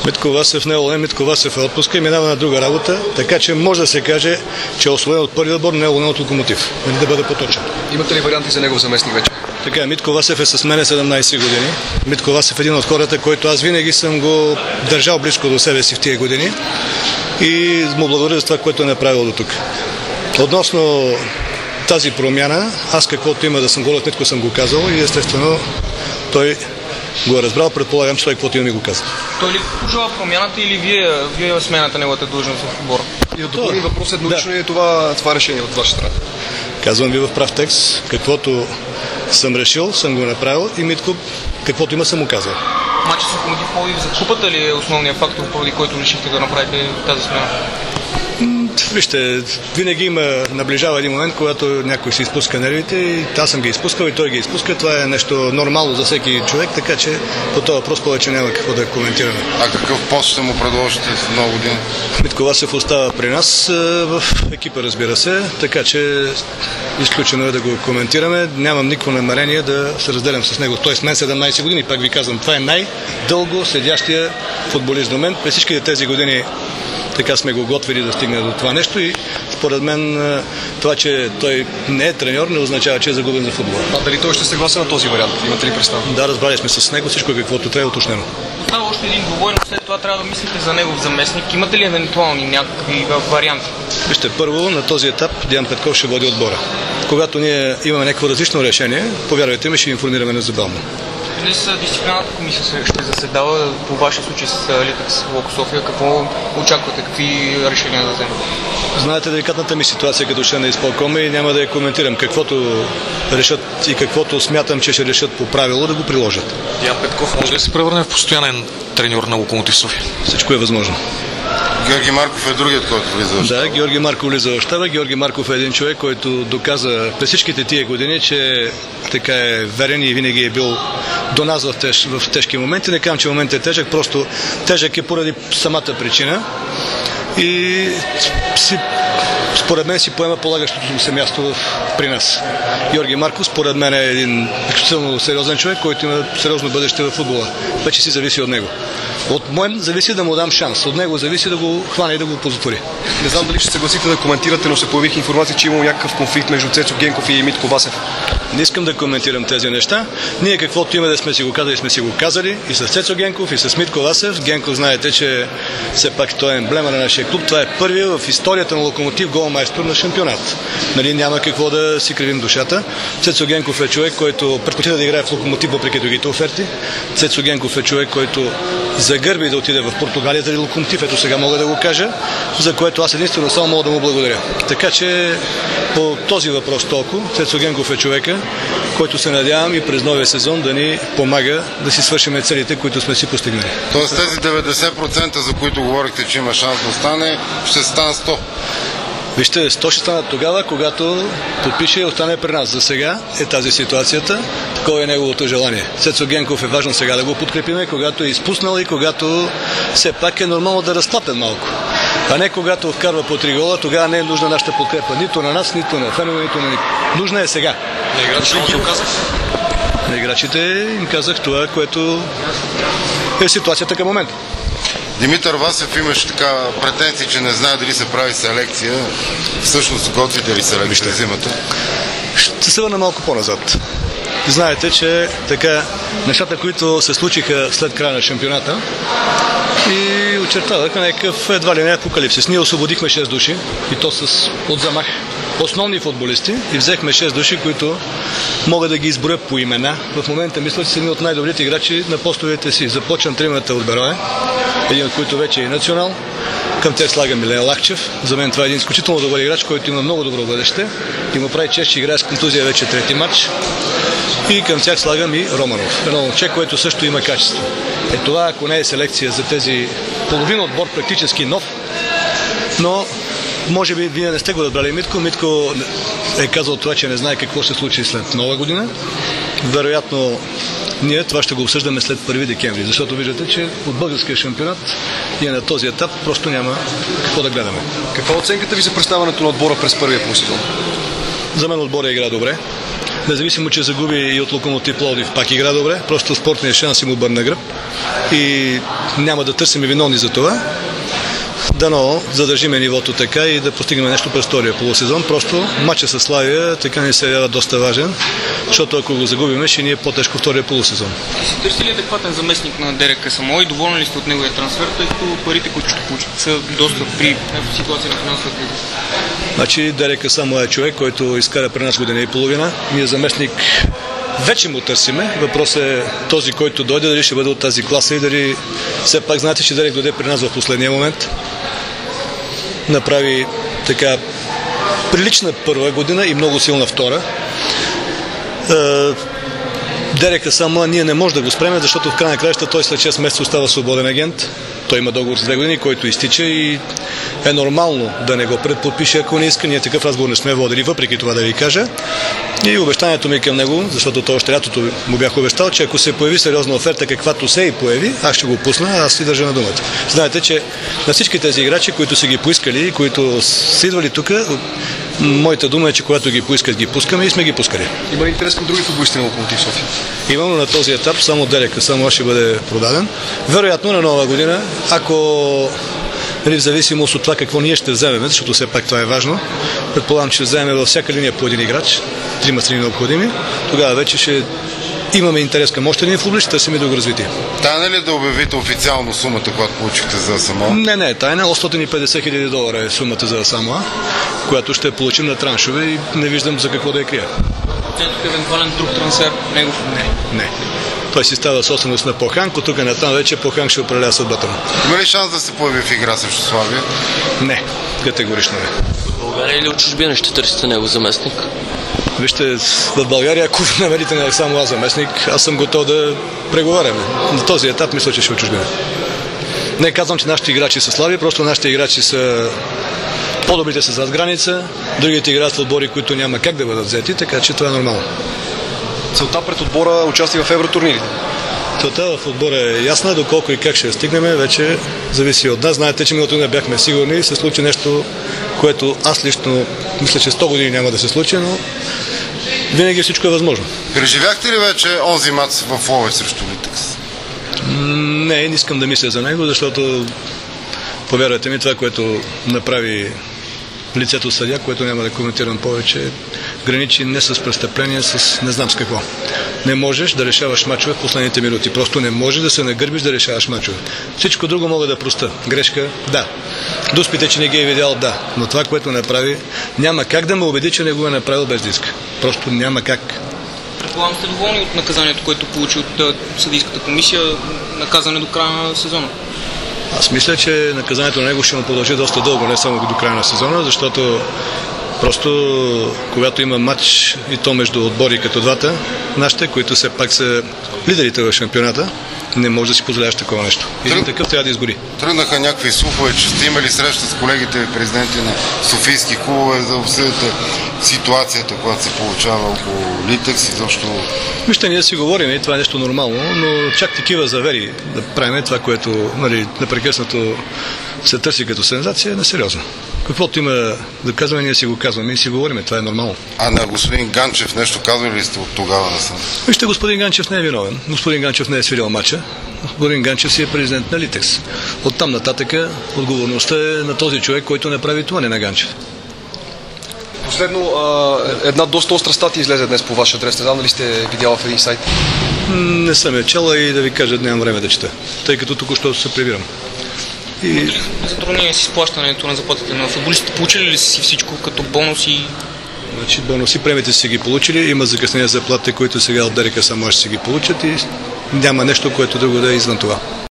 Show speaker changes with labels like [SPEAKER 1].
[SPEAKER 1] Митко Васев не е уволнен, Митко Васев е отпуска и минава на друга работа, така че може да се каже, че е освоен от първия отбор, не е уволнен от Локомотив. Да бъде поточен.
[SPEAKER 2] Имате ли варианти за негов заместник вече?
[SPEAKER 1] Така, Митко Васев е с мене 17 години. Митко Васев е един от хората, който аз винаги съм го държал близко до себе си в тия години и му благодаря за това, което е направил до тук. Относно тази промяна, аз каквото има да съм говорил, Митко съм го казал и естествено той го е разбрал, предполагам, че той каквото има ми го каза.
[SPEAKER 3] Той ли пожела промяната или вие сменяте неговата длъжност в отбора?
[SPEAKER 2] И от допълним въпрос, еднолично ли е това решение от ваша страна?
[SPEAKER 1] Казвам ви в прав текст, каквото съм решил, съм го направил и Митко, каквото има, съм му казал.
[SPEAKER 3] Мачът с Локомотив Пловдив за купата ли е основният фактор, поради който решихте да направите тази смяна?
[SPEAKER 1] Вижте, винаги наближава един момент, когато някой се изпуска нервите и аз съм ги изпускал и той ги изпуска. Това е нещо нормално за всеки човек, така че по този въпрос повече няма какво да коментираме.
[SPEAKER 4] А какъв пост ще му предложите в нова година?
[SPEAKER 1] Митко Васев остава при нас в екипа, разбира се, така че изключено е да го коментираме. Нямам никакво намерение да се разделям с него. Той с мен 17 години, пак ви казвам, това е най-дълго седящия футболист до мен. През всичките тези години така сме го готвили да стигне до това нещо и според мен това, че той не е треньор, не означава, че е загубен за футбола.
[SPEAKER 2] А дали той ще се съгласи на този вариант? Имате ли представа?
[SPEAKER 1] Да, разбрали сме с него, всичко каквото трябва е уточнено.
[SPEAKER 3] Остава още един двубой, но след това трябва да мислите за негов заместник. Имате ли евентуални някакви варианти?
[SPEAKER 1] Вижте, първо на този етап Диан Петков ще води отбора. Когато ние имаме някакво различно решение, повярвайте ми, ще информираме незабавно.
[SPEAKER 3] Днес дисциплинарната комисия ще заседава по вашия случай с Литекс Локо София. Какво очаквате? Какви решения да вземете?
[SPEAKER 1] Знаете деликатната ми ситуация като член на изпълкома и няма да я коментирам. Каквото решат и каквото смятам, че ще решат по правило, да го приложат.
[SPEAKER 5] Диан Петков може ли да се превърне в постоянен треньор на Локомотив София?
[SPEAKER 1] Всичко е възможно.
[SPEAKER 4] Георги Марков е другият, който влиза в щаба.
[SPEAKER 1] Да, Георги Марков влиза в щаба. Георги Марков е един човек, който доказа през всичките тия години, че така е верен и винаги е бил до нас в тежки моменти. Не казвам, че момент е тежък, просто тежък е поради самата причина. И според мен си поема полагащото му се място при нас. Георги Марков според мен е един изключително сериозен човек, който има сериозно бъдеще в футбола. Вече си зависи от него. От моем зависи да му дам шанс. От него зависи да го хване и да го позатвори.
[SPEAKER 2] Не знам дали ще съгласите да коментирате, но се появих информация, че има някакъв конфликт между Цецо Генков и Митко Васев.
[SPEAKER 1] Не искам да коментирам тези неща. Ние каквото има да сме си го казали, сме си го казали и с Цецо Генков, и с Митко Васев. Генков, знаете, че все пак той е емблема на нашия клуб. Това е първият в историята на Локомотив голмайстор на шампионат. Нали, няма какво да си кривим душата. Цецо Генков е човек, който предпочита да играе в Локомотив въпреки другите оферти. Цецо Генков е човек, който загърби да отиде в Португалия заради Локомотив. Ето сега мога да го кажа, за което аз единствено само мога да му благодаря. Така че по този въпрос толкова Цецо Генков е човека, който се надявам и през новия сезон да ни помага да си свършим целите, които сме си постигнали.
[SPEAKER 4] Тоест тези 90%, за които говорихте, че има шанс да остане, ще стане 100%.
[SPEAKER 1] Вижте, 100 ще станат тогава, когато подпише и остане при нас. За сега е тази ситуацията, такова е неговото желание. Цецо Генков е важно сега да го подкрепиме, когато е изпуснал и когато все пак е нормално да разклатен малко. А не когато вкарва по 3 гола, тогава не е нужна нашата подкрепа. Нито на нас, нито на фенове, нито на никой. Нужна е сега.
[SPEAKER 5] На играчите ги казах?
[SPEAKER 1] На играчите им казах това, което е ситуацията към момента.
[SPEAKER 4] Димитър Васев имаше така претенции, че не знае дали се прави селекция. Всъщност готвите ли селекция зимата?
[SPEAKER 1] Ще се върна малко по-назад. Знаете, че така нещата, които се случиха след края на шампионата и очертаваха някакъв едва ли не апокалипсис. Ние освободихме 6 души и то от замах. Основни футболисти и взехме 6 души, които мога да ги изброя по имена. В момента мисля, че са едни от най-добрите играчи на постовете си. Започвам тримата от Берое, един от които вече е национал. Към тях слагам Милен Лахчев. За мен това е един изключително добър играч, който има много добро бъдеще и му прави чест, че играе с контузия вече трети матч. И към тях слагам и Романов. Едно момче, което също има качество. Е това, ако не е селекция за тези половин отбор, практически нов, но може би вие не сте го разбрали Митко. Митко е казал това, че не знае какво ще случи след нова година. Вероятно ние това ще го обсъждаме след 1 декември, защото виждате, че от българския шампионат ние на този етап просто няма какво да гледаме.
[SPEAKER 2] Каква е оценката ви за представянето на отбора през първия полусезон?
[SPEAKER 1] За мен отбора игра добре. Независимо, че загуби и от Локомотив Пловдив, пак игра добре, просто спортният шанс им обърна гръб и няма да търсим виновни за това. Дано задържиме нивото така и да постигнем нещо през втория полусезон. Просто матчът с Славия така ни се явява доста важен, защото ако го загубиме, ще ни е по-тежко втория полусезон.
[SPEAKER 3] Си търси ли адекватен заместник на Дерек Асамой и доволни ли сте от неговия трансфер, тъй като парите, които ще получат, са доста при ситуация на финансовата криза?
[SPEAKER 1] Значи Дерек Асамой е човек, който изкара при нас година и половина. Ние заместник вече му търсиме. Въпрос е този, който дойде, дали ще бъде от тази класа и дали все пак знаете, че Дерек дойде при нас в последния момент. Направи така прилична първа година и много силна втора. Дерек Асамой ние не може да го спреме, защото в край на краища той след 6 месеца остава свободен агент. Той има договор с 2 години, който изтича и е нормално да не го предподпише, ако не иска. Ние такъв разговор не сме водили, въпреки това да ви кажа. И обещанието ми към него, защото той още лятото му бях обещал, че ако се появи сериозна оферта, каквато се и появи, аз ще го пусна, аз си държа на думата. Знаете, че на всички тези играчи, които са ги поискали, които са идвали тук, моята дума е, че когато ги поискат, ги пускаме и сме ги пускали.
[SPEAKER 2] Има ли интерес към други футболисти на Локомотив София?
[SPEAKER 1] Имам на този етап само Дерек Асамой ще бъде продаден. Вероятно на нова година, ако в зависимост от това какво ние ще вземем, защото все пак това е важно, предполагам, че ще вземем във всяка линия по един играч, 3 страни необходими, тогава вече ще имаме интерес към още един футболист, търсим и друго развитие.
[SPEAKER 4] Тайна ли да обявите официално сумата, която получихте за Асамой?
[SPEAKER 1] Не е тайна. $850,000 е сумата за Асамой, която ще получим на траншове и не виждам за какво да я крия.
[SPEAKER 3] Евентуален друг трансфер негов?
[SPEAKER 1] Не. Той си става собственост на Поханг, от тук натам вече Поханг ще управлява съдбата му.
[SPEAKER 4] Има ли шанс да се появи в игра срещу Славия?
[SPEAKER 1] Не, категорично не.
[SPEAKER 6] В България или от чужбина ще търсите него заместник?
[SPEAKER 1] Вижте, в България, ако намерите само аз заместник, аз съм готов да преговаряме. На този етап мисля, че ще от чужбина. Не казвам, че нашите играчи са слаби, просто нашите играчи са по-добрите са зад граница, другите играят в отбори, които няма как да бъдат взети, така че това е нормално.
[SPEAKER 2] Целта пред отбора участие в евротурнирите?
[SPEAKER 1] Целта в отбора е ясна, доколко и как ще стигнем, вече зависи от нас. Знаете, че миналото не бяхме сигурни, се случи нещо, което аз лично мисля, че 100 години няма да се случи, но винаги всичко е възможно.
[SPEAKER 4] Преживяхте ли вече онзи мач в Ловеч срещу Литекс?
[SPEAKER 1] Не искам да мисля за него, защото повярвайте ми, това, което направи лицето съдия, което няма да коментирам повече, граничи не с престъпление, с не знам с какво. Не можеш да решаваш мачове в последните минути. Просто не можеш да се нагърбиш да решаваш мачове. Всичко друго мога да проста. Грешка, да. Дуспите, че не ги е видял, да. Но това, което направи, няма как да ме убеди, че не го е направил без диск. Просто няма как.
[SPEAKER 3] Предполагам сте доволни от наказанието, което получи от съдийската комисия, наказане до края на сезона?
[SPEAKER 1] Аз мисля, че наказанието на него ще му продължи доста дълго, не само до края на сезона, защото просто когато има матч и то между отбори като двата, нашите, които все пак са лидерите в шампионата, не може да си позволяваш такова нещо. Един такъв трябва да изгори.
[SPEAKER 4] Тръгнаха някакви слухове, че сте имали среща с колегите и президенти на софийски клубове за да обсъдите ситуацията, която се получава около Литекс и защо...
[SPEAKER 1] Вижте, ние си говорим и това е нещо нормално, но чак такива завери да правим това, което непрекъснато се търси като сензация, е несериозно. Каквото има да казваме, ние си го казваме и си говорим, това е нормално. А
[SPEAKER 4] на господин Ганчев нещо казвали ли сте от тогава да съм?
[SPEAKER 1] Вижте, господин Ганчев не е виновен. Господин Ганчев не е свирил матча. Господин Ганчев си е президент на Литекс. Оттам нататък отговорността е на този човек, който не прави това, не на Ганчев.
[SPEAKER 2] Последно, една доста остра статия излезе днес по ваш адрес. Не знам дали сте видяла в един сайт.
[SPEAKER 1] Не съм я чела и да ви кажа, нямам време да чета, тъй като току-що се прибирам.
[SPEAKER 3] И... Затруднение с изплащането на заплатите на футболистите. Получили ли си всичко като бонуси?
[SPEAKER 1] Значи бонуси, премиите си ги получили, има закъснения за заплатите, които сега от Дерек Асамой ще си ги получат и няма нещо, което друго да е извън това.